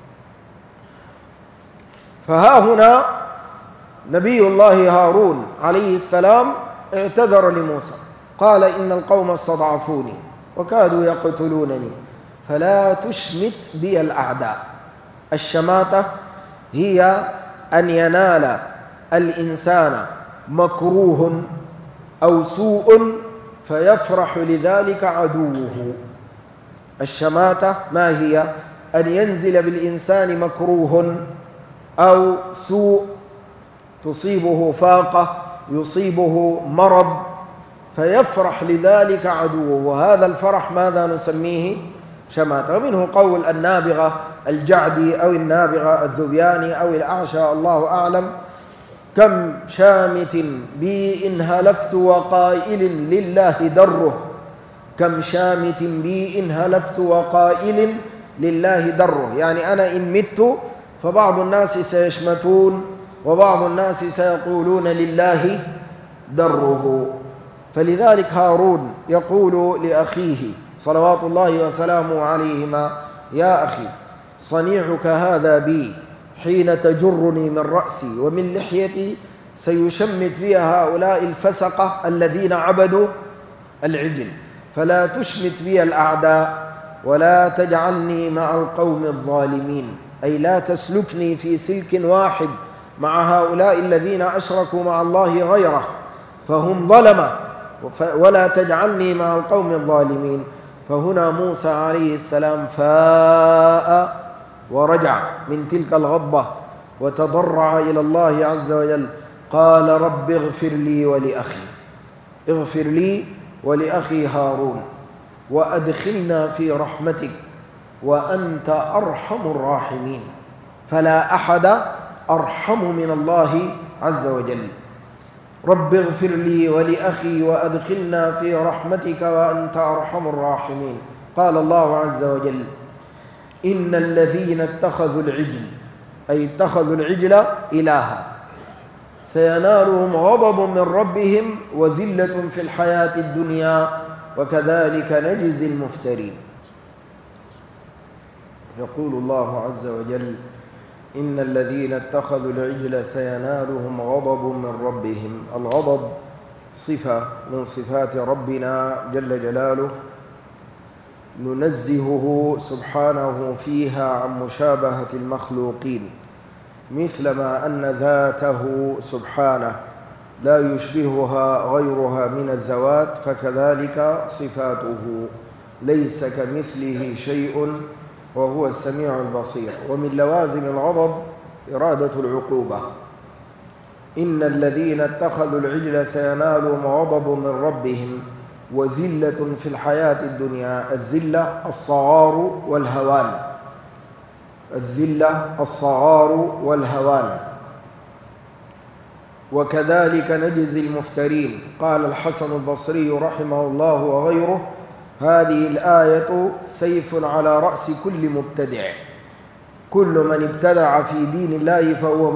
فها هنا نبي الله هارون عليه السلام اعتذر لموسى، قال إن القوم استضعفوني وكادوا يقتلونني فلا تشمت بي الأعداء. الشماتة هي أن ينال الإنسان مكروه أو سوء فيفرح لذلك عدوه. الشماتة ما هي؟ أن ينزل بالإنسان مكروه أو سوء، تصيبه فاقة، يصيبه مرض، فيفرح لذلك عدوه، وهذا الفرح ماذا نسميه؟ شماتة. ومنه قول النابغة الجعدي أو النابغة الذبياني أو الأعشى الله أعلم: كم شامت بي إن هلكت وقائل لله دره، كم شامت بي إن هلكت وقائل لله دره. يعني أنا إن مت فبعض الناس سيشمتون وبعض الناس سيقولون لله دره. فلذلك هارون يقول لأخيه صلوات الله وسلامه عليهما: يا أخي صنيعك هذا بي حين تجرني من رأسي ومن لحيتي سيشمت بي هؤلاء الفسقة الذين عبدوا العجل، فلا تشمت بي الأعداء ولا تجعلني مع القوم الظالمين، أي لا تسلكني في سلك واحد مع هؤلاء الذين أشركوا مع الله غيره فهم ظلمة، ولا تجعلني مع القوم الظالمين. فهنا موسى عليه السلام فاء ورجع من تلك الغضبة وتضرع إلى الله عز وجل، قال: رب اغفر لي ولأخي. اغفر لي ولأخي هارون وأدخلنا في رحمتك وأنت أرحم الراحمين. فلا أحد أرحم من الله عز وجل. رب اغفر لي ولأخي وأدخلنا في رحمتك وأنت أرحم الراحمين. قال الله عز وجل: إن الذين اتخذوا العجل، أي اتخذوا العجل إلها، سينالهم غضب من ربهم وذلة في الحياة الدنيا وكذلك نجزي المفترين. يقول الله عز وجل: إن الذين اتخذوا العجل سينالهم غضب من ربهم. الغضب صفة من صفات ربنا جل جلاله ننزهه سبحانه فيها عن مشابهة المخلوقين، مثلما أن ذاته سبحانه لا يشبهها غيرها من الذوات، فكذلك صفاته ليس كمثله شيء وهو السميع البصير. ومن لوازم الغضب إرادة العقوبة. إن الذين اتخذوا العجل سينالهم غضب من ربهم وذلة في الحياة الدنيا. الذلة الصغار والهوان، الذلة الصغار والهوان. وكذلك نجزي المفترين. قال الحسن البصري رحمه الله وغيره: هذه الآية سيف على رأس كل مبتدع. كل من ابتدع في دين الله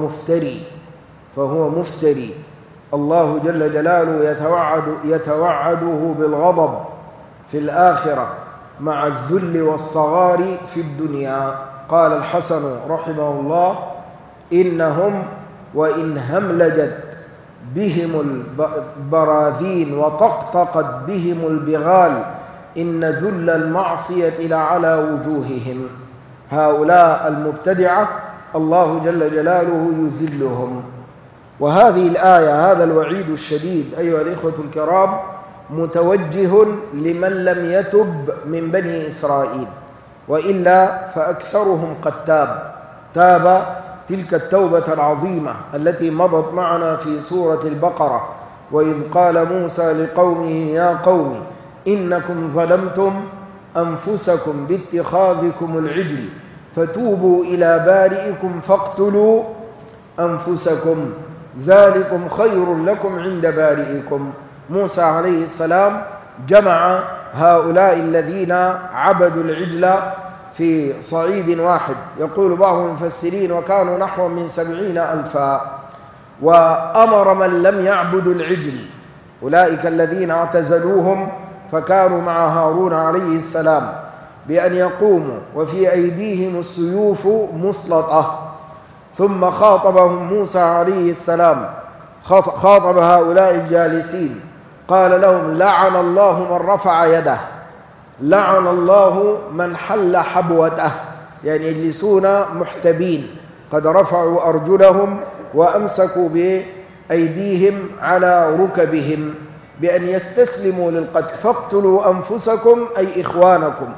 فهو مفتري. الله جل جلاله يتوعده بالغضب في الآخرة مع الذل والصغار في الدنيا. قال الحسن رحمه الله: إنهم وإن هملجت بهم البراذين وطقطقت بهم البغال إن ذل المعصية لعلى وجوههم. هؤلاء المبتدعة الله جل جلاله يذلهم. وهذه الآية، هذا الوعيد الشديد أيها الإخوة الكرام، متوجه لمن لم يتب من بني إسرائيل، وإلا فأكثرهم قد تاب تلك التوبة العظيمة التي مضت معنا في سورة البقرة: وإذ قال موسى لقومه يا قوم إنكم ظلمتم أنفسكم باتخاذكم العجل فتوبوا إلى بارئكم فاقتلوا أنفسكم ذلكم خير لكم عند بارئكم. موسى عليه السلام جمع هؤلاء الذين عبدوا العجل في صعيد واحد، يقول بعض المفسرين وكانوا نحو من 70,000، وأمر من لم يعبدوا العجل، أولئك الذين اعتزلوهم فكانوا مع هارون عليه السلام، بأن يقوموا وفي أيديهم السيوف مسلطة. ثم خاطبهم موسى عليه السلام، خاطب هؤلاء الجالسين، قال لهم: لعن الله من رفع يده، لعن الله من حل حبوته، يعني يجلسون محتبين قد رفعوا أرجلهم وأمسكوا بأيديهم على ركبهم بأن يستسلموا للقتل. فاقتلوا أنفسكم أي إخوانكم،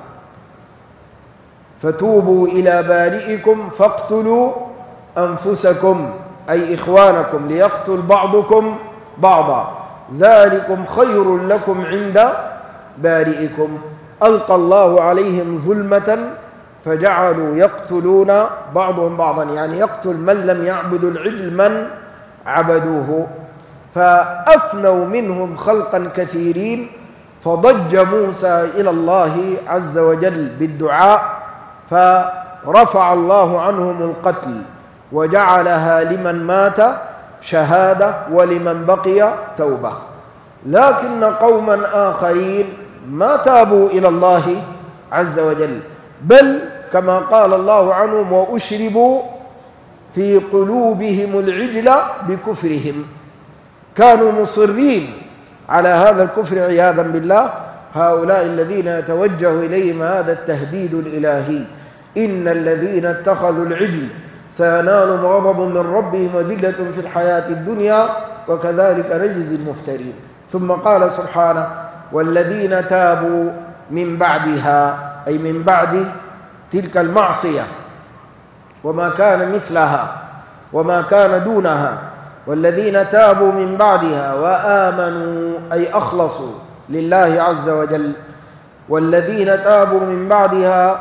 فتوبوا إلى بارئكم فاقتلوا أنفسكم أي إخوانكم ليقتل بعضكم بعضا ذلكم خير لكم عند بارئكم. ألقى الله عليهم ظلمة فجعلوا يقتلون بعضهم بعضا، يعني يقتل من لم يعبدوا العجل من عبدوه، فأفنوا منهم خلقا كثيرين. فضج موسى إلى الله عز وجل بالدعاء فرفع الله عنهم القتل وجعلها لمن مات شهادة ولمن بقي توبة. لكن قوما آخرين ما تابوا إلى الله عز وجل، بل كما قال الله عنهم: وأشربوا في قلوبهم العجل بكفرهم. كانوا مصرين على هذا الكفر عياذا بالله. هؤلاء الذين يتوجه إليهم هذا التهديد الإلهي: إن الذين اتخذوا العجل سينالهم غضب من ربهم وذلة في الحياة الدنيا وكذلك نجزي المفترين. ثم قال سبحانه: والذين تابوا من بعدها، أي من بعد تلك المعصية وما كان مثلها وما كان دونها، والذين تابوا من بعدها وآمنوا أي أخلصوا لله عز وجل. والذين تابوا من بعدها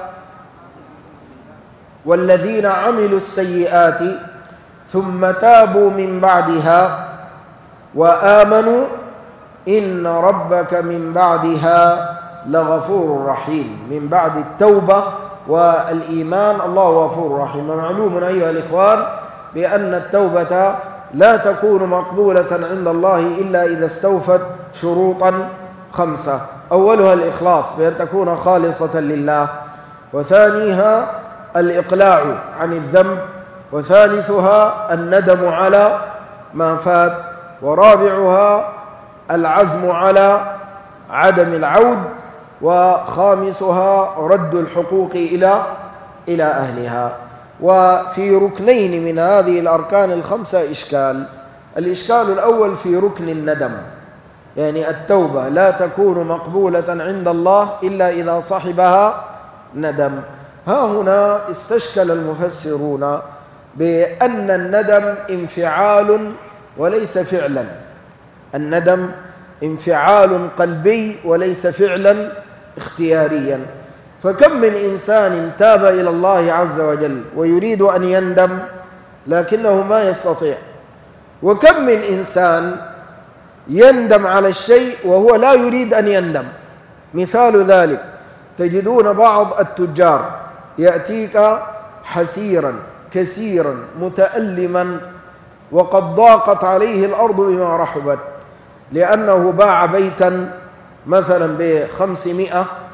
والذين عملوا السيئات ثم تابوا من بعدها وآمنوا إن ربك من بعدها لغفور رحيم. من بعد التوبة والإيمان الله غفور رحيم. ومعلوم أيها الإخوان بأن التوبة لا تكون مقبولة عند الله إلا إذا استوفت شروطا 5: أولها الإخلاص بأن تكون خالصة لله، وثانيها الإقلاع عن الذنب، وثالثها الندم على ما فات، ورابعها العزم على عدم العود، وخامسها رد الحقوق إلى أهلها. وفي ركنين من هذه الأركان 5 إشكال. الإشكال الأول في ركن الندم، يعني التوبة لا تكون مقبولة عند الله إلا إذا صحبها ندم. ها هنا استشكل المفسرون بأن الندم انفعال وليس فعلا. الندم انفعال قلبي وليس فعلا اختياريا. فكم من إنسان تاب إلى الله عز وجل ويريد أن يندم لكنه ما يستطيع، وكم من إنسان يندم على الشيء وهو لا يريد أن يندم. مثال ذلك تجدون بعض التجار يأتيك حسيرا كثيرا متألما وقد ضاقت عليه الأرض بما رحبت، لأنه باع بيتا مثلا ب500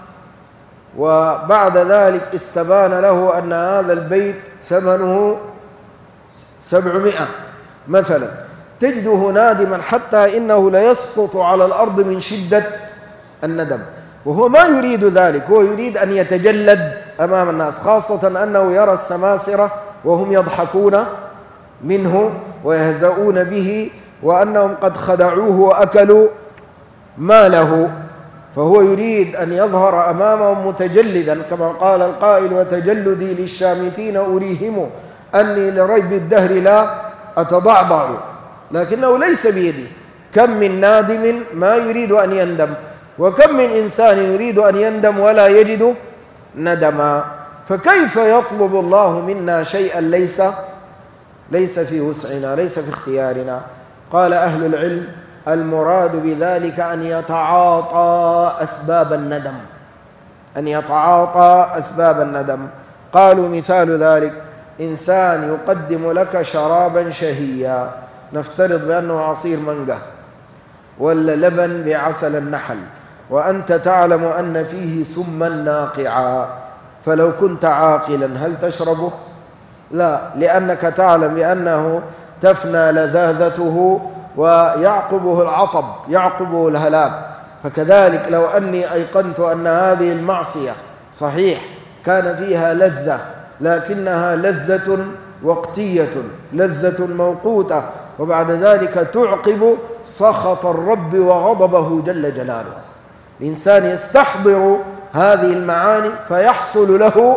وبعد ذلك استبان له أن هذا البيت ثمنه 700 مثلا. تجده نادما حتى إنه ليسقط على الأرض من شدة الندم، وهو ما يريد ذلك. هو يريد أن يتجلد أمام الناس، خاصة أنه يرى السماسرة وهم يضحكون منه ويهزؤون به وأنهم قد خدعوه وأكلوا ماله، فهو يريد أن يظهر أمامهم متجلدا، كما قال القائل: وتجلدي للشامتين أريهم أني لريب الدهر لا أتضعضع. لكنه ليس بيده. كم من نادم ما يريد أن يندم، وكم من إنسان يريد أن يندم ولا يجد ندما. فكيف يطلب الله منا شيئا ليس في وسعنا، ليس في اختيارنا؟ قال أهل العلم: المراد بذلك أن يتعاطى أسباب الندم، أن يتعاطى أسباب الندم. قالوا مثال ذلك: إنسان يقدم لك شرابا شهيا، نفترض بأنه عصير مانجا ولا لبن بعسل النحل، وأنت تعلم أن فيه سما ناقعا، فلو كنت عاقلا هل تشربه؟ لا، لأنك تعلم بأنه تفنى لذاذته ويعقبه العطب، يعقبه الهلاك. فكذلك لو أني أيقنت أن هذه المعصية صحيح كان فيها لذة، لكنها لذة وقتية، لذة موقوتة، وبعد ذلك تعقب سخط الرب وغضبه جل جلاله. الإنسان يستحضر هذه المعاني فيحصل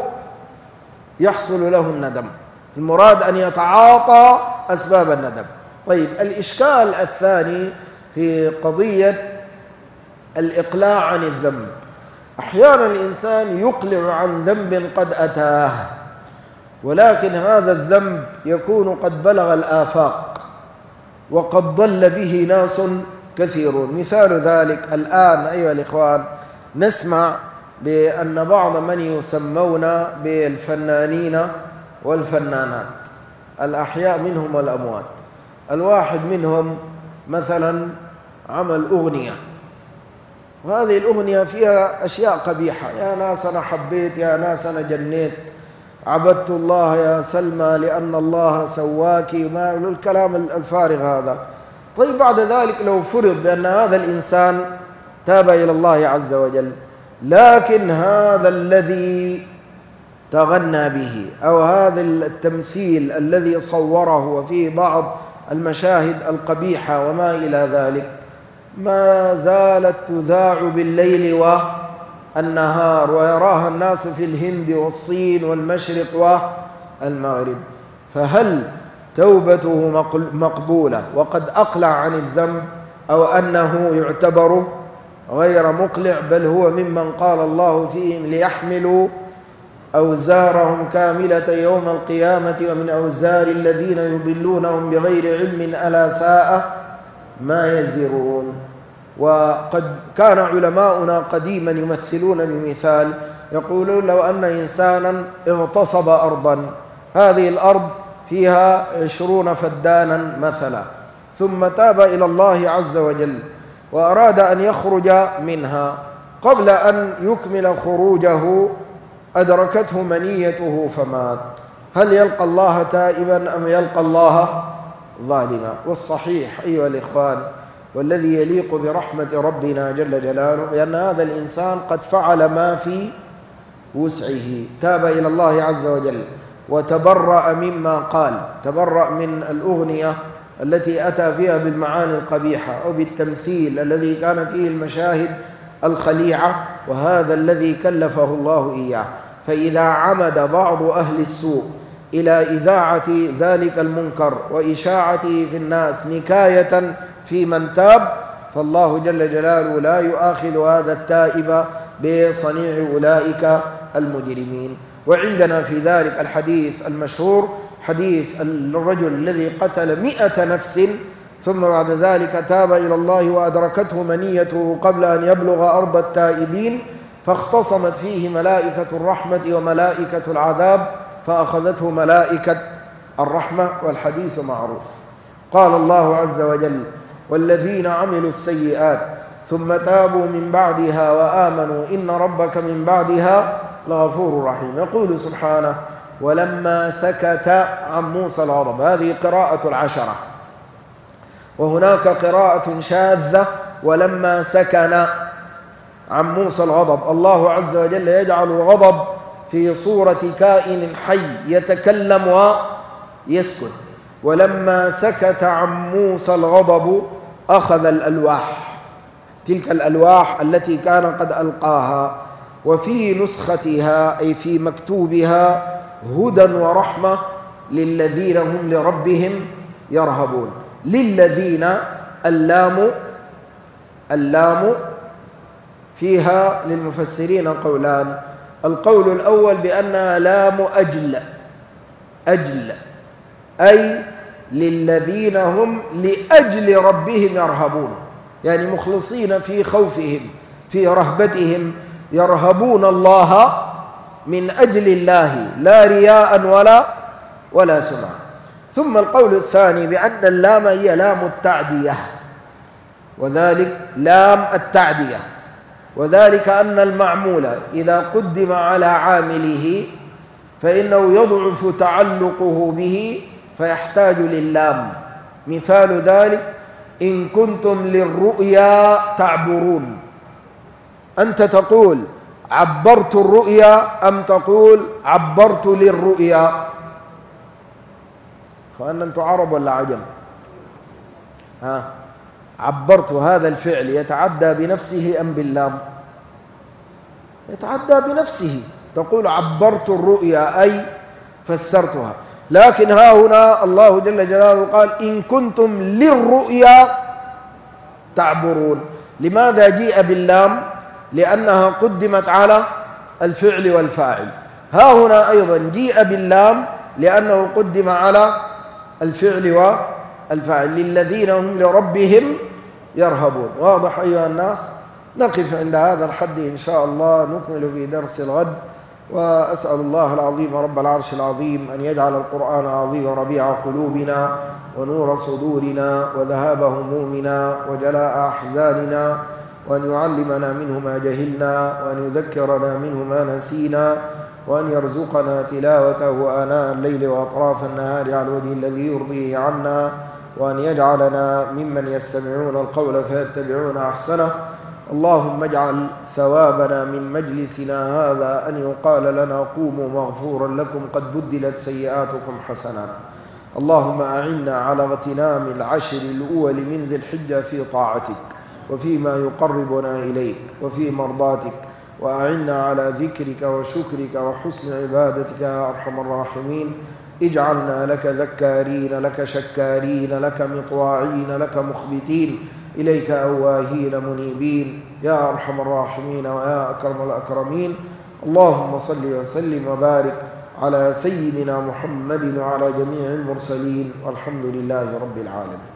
له الندم. المراد أن يتعاطى أسباب الندم. طيب، الإشكال الثاني في قضية الإقلاع عن الذنب. أحيانا الإنسان يقلع عن ذنب قد أتاه، ولكن هذا الذنب يكون قد بلغ الآفاق وقد ضل به ناس كثيرون. مثال ذلك الآن أيها الإخوان نسمع بأن بعض من يسمون بالفنانين والفنانات، الأحياء منهم والأموات، الواحد منهم مثلا عمل أغنية، وهذه الأغنية فيها أشياء قبيحة: يا ناس أنا حبيت، يا ناس أنا جنيت، عبدت الله يا سلمى لأن الله سواكي، ما الكلام الفارغ هذا. طيب، بعد ذلك لو فرض بأن هذا الإنسان تاب إلى الله عز وجل، لكن هذا الذي تغنى به أو هذا التمثيل الذي صوره وفيه بعض المشاهد القبيحة وما إلى ذلك ما زالت تذاع بالليل والنهار، ويراها الناس في الهند والصين والمشرق والمغرب، فهل توبته مقبولة وقد أقلع عن الذنب، أو أنه يعتبر غير مقلع، بل هو ممن قال الله فيهم ليحملوا أوزارهم كاملة يوم القيامة ومن أوزار الذين يضلونهم بغير علم ألا ساء ما يزرون. وقد كان علماؤنا قديما يمثلون بمثال، يقولون لو أن إنسانا اغتصب أرضا، هذه الأرض فيها 20 فدانا مثلا، ثم تاب إلى الله عز وجل وأراد أن يخرج منها، قبل أن يكمل خروجه أدركته منيته فمات، هل يلقى الله تائبا أم يلقى الله ظالما؟ والصحيح أيها الإخوان والذي يليق برحمة ربنا جل جلاله بأن هذا الإنسان قد فعل ما في وسعه، تاب إلى الله عز وجل وتبرأ مما قال، تبرأ من الأغنية التي أتى فيها بالمعاني القبيحة أو بالتمثيل الذي كان فيه المشاهد الخليعة، وهذا الذي كلفه الله إياه. فإذا عمد بعض أهل السوء إلى إذاعة ذلك المنكر وإشاعته في الناس نكاية في من تاب، فالله جل جلاله لا يؤاخذ هذا التائب بصنيع أولئك المجرمين. وعندنا في ذلك الحديث المشهور، حديث الرجل الذي قتل 100 نفس ثم بعد ذلك تاب إلى الله وأدركته منيته قبل أن يبلغ أرض التائبين، فاختصمت فيه ملائكة الرحمة وملائكة العذاب، فأخذته ملائكة الرحمة، والحديث معروف. قال الله عز وجل: والذين عملوا السيئات ثم تابوا من بعدها وآمنوا إن ربك من بعدها لغفور رحيم. يقول سبحانه: ولما سكت عن موسى الغضب، هذه قراءة العشرة. وهناك قراءة شاذة: ولما سكن عن موسى الغضب. الله عز وجل يجعل الغضب في صورة كائن حي يتكلم ويسكت. ولما سكت عن موسى الغضب أخذ الألواح، تلك الألواح التي كان قد ألقاها، وفي نسختها أي في مكتوبها هدى ورحمة للذين هم لربهم يرهبون. للذين اللام فيها للمفسرين قولان: القول الأول بأنها لام أجل، أي للذين هم لأجل ربهم يرهبون، يعني مخلصين في خوفهم في رهبتهم، يرهبون الله من أجل الله لا رياء ولا سمعة. ثم القول الثاني بأن اللام هي لام التعدية، وذلك لام التعدية، وذلك أن المعمول إذا قدم على عامله فإنه يضعف تعلقه به فيحتاج للام. مثال ذلك: إن كنتم للرؤيا تعبرون، أنت تقول عبرت الرؤيا أم تقول عبرت للرؤيا؟ فأنا أنتم عرب ولا عجم؟ عبرت هذا الفعل يتعدى بنفسه أم باللام؟ يتعدى بنفسه، تقول عبرت الرؤيا أي فسرتها. لكن ها هنا الله جل جلاله قال: إن كنتم للرؤيا تعبرون. لماذا جيء باللام؟ لأنها قدمت على الفعل والفاعل. ها هنا أيضا جيء باللام لأنه قدم على الفعل والفاعل، للذين هم لربهم يرهبون. واضح أيها الناس؟ نقف عند هذا الحد إن شاء الله، نكمل في درس الغد. وأسأل الله العظيم رب العرش العظيم أن يجعل القرآن العظيم ربيع قلوبنا ونور صدورنا وذهاب همومنا وجلاء أحزاننا، وأن يعلمنا منه ما جهلنا، وأن يذكرنا منه ما نسينا، وأن يرزقنا تلاوته آناء الليل وأطراف النهار على الوجه الذي يرضيه عنا، وأن يجعلنا ممن يستمعون القول فيتبعون أحسنه. اللهم اجعل ثوابنا من مجلسنا هذا أن يقال لنا قوموا مغفورا لكم قد بدلت سيئاتكم حسنات. اللهم أعنا على اغتنام العشر الأول من ذي الحجة في طاعتك وفيما يقربنا إليك وفي مرضاتك، وأعنا على ذكرك وشكرك وحسن عبادتك يا أرحم الراحمين. اجعلنا لك ذكارين، لك شكارين، لك مطواعين، لك مخبتين إليك أواهين منيبين يا أرحم الراحمين ويا أكرم الأكرمين. اللهم صل وسلم وبارك على سيدنا محمد وعلى جميع المرسلين والحمد لله رب العالمين.